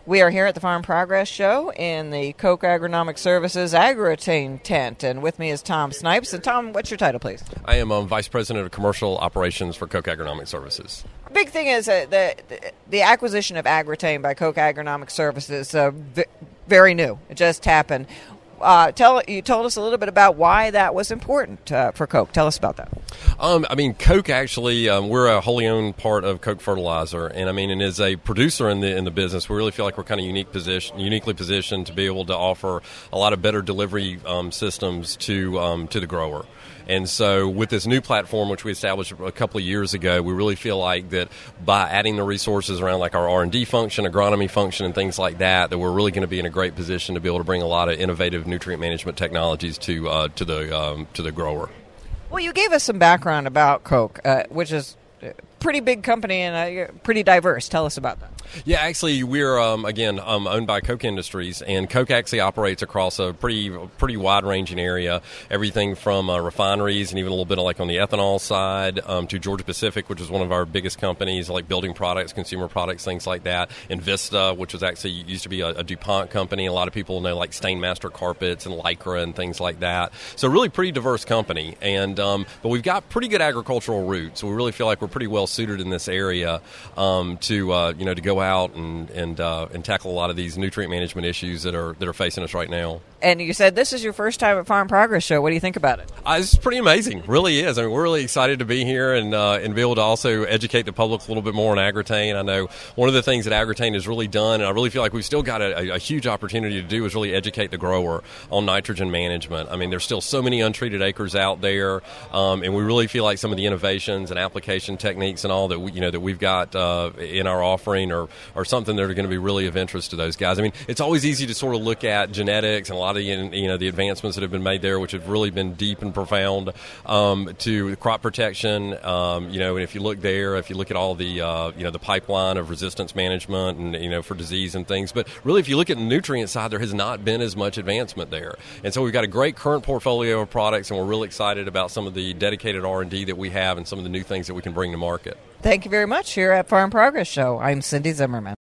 We are here at the Farm Progress Show in the Koch Agronomic Services Agri-Attain tent, and with me is Tom Snipes. And Tom, what's your title, please? I am Vice President of Commercial Operations for Koch Agronomic Services. The big thing is the acquisition of Agri-Attain by Koch Agronomic Services, very new. It just happened. You told us a little bit about why that was important for Koch. Tell us about that. Koch actually, we're a wholly owned part of Koch Fertilizer, and as a producer in the business, we really feel like we're kind of uniquely positioned to be able to offer a lot of better delivery systems to the grower. And so with this new platform, which we established a couple of years ago, we really feel like that by adding the resources around like our R&D function, agronomy function, and things like that we're really going to be in a great position to be able to bring a lot of innovative nutrient management technologies to the grower. Well, you gave us some background about Koch, which is a pretty big company and pretty diverse. Tell us about that. Yeah, actually, we're, owned by Koch Industries, and Koch actually operates across a pretty wide-ranging area, everything from refineries and even a little bit of like on the ethanol side to Georgia Pacific, which is one of our biggest companies, like building products, consumer products, things like that, and Vista, which was actually used to be a DuPont company. A lot of people know like Stainmaster carpets and Lycra and things like that. So really pretty diverse company, and but we've got pretty good agricultural roots. So we really feel like we're pretty well suited in this area to go out and tackle a lot of these nutrient management issues that are facing us right now. And you said this is your first time at Farm Progress Show. What do you think about it? It's pretty amazing. Really is. We're really excited to be here and be able to also educate the public a little bit more on Agri-Attain. I know one of the things that Agri-Attain has really done, and I really feel like we've still got a huge opportunity to do, is really educate the grower on nitrogen management. There's still so many untreated acres out there, and we really feel like some of the innovations and application techniques and all that we've got in our offering are something that are going to be really of interest to those guys. It's always easy to sort of look at genetics and a lot of the advancements that have been made there, which have really been deep and profound, to crop protection. And if you look at all the pipeline of resistance management and for disease and things, but really if you look at the nutrient side, there has not been as much advancement there. And so we've got a great current portfolio of products, and we're really excited about some of the dedicated R&D that we have and some of the new things that we can bring to market. Thank you very much. Here at Farm Progress Show, I'm Cindy Zimmerman.